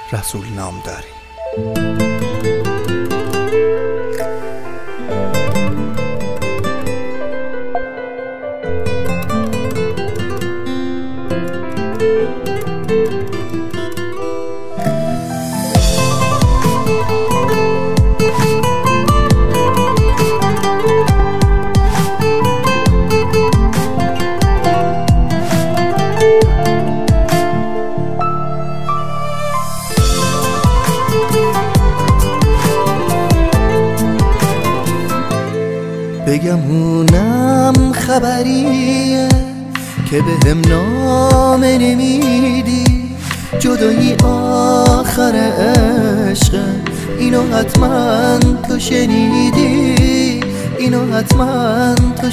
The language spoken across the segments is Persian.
رسول نامداری. بگمونم خبریه که به هم نامه نمیدی، جدایی آخر عشق، اینو حتما تو شنیدی، اینو حتما تو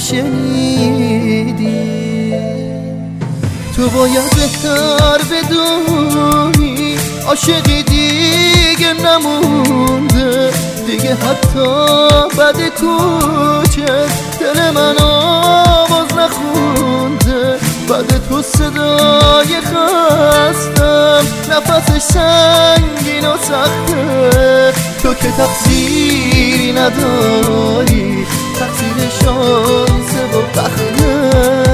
شنیدی. تو باید بهتر بدونی عاشقی دیگه نمونده، دیگه حتی بعد کوچه دل من آواز نخونده. بعد تو صدای خستم، نفسش سنگین و سخته. تو که تقصیری نداری، تقصیر شانس و بخته.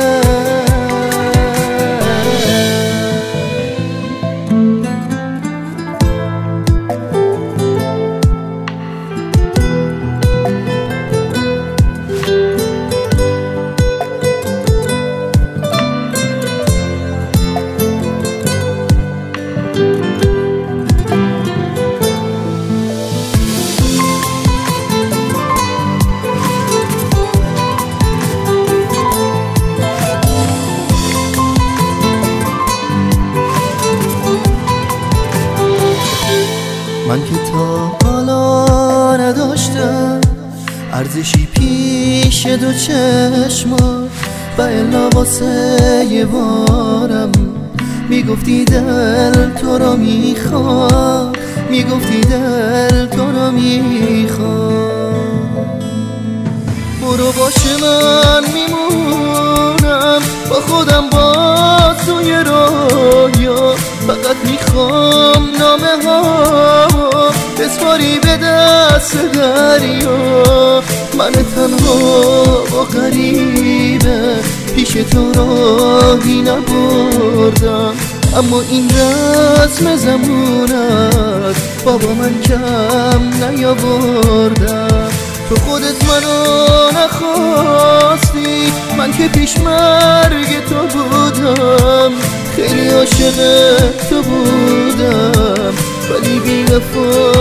من که تا حالا نداشتم ارزشی پیش دو چشمات، و الا واسه یه بارم میگفتی دل تو رو میخواد، میگفتی دل تو رو میخواد. برو باشه من میمونم با خودم باز توی رویا، فقط میخوام نامه ها بسپاری به دست دریا. من تنها و غریبه پیش تو راهی نبردم، اما این رسم زمونت بابا من کم نیاوردم. تو خودت منو نخواستی، من که پیش مرگ تو بودم، خیلی عاشق تو بودم، ولی بی وفا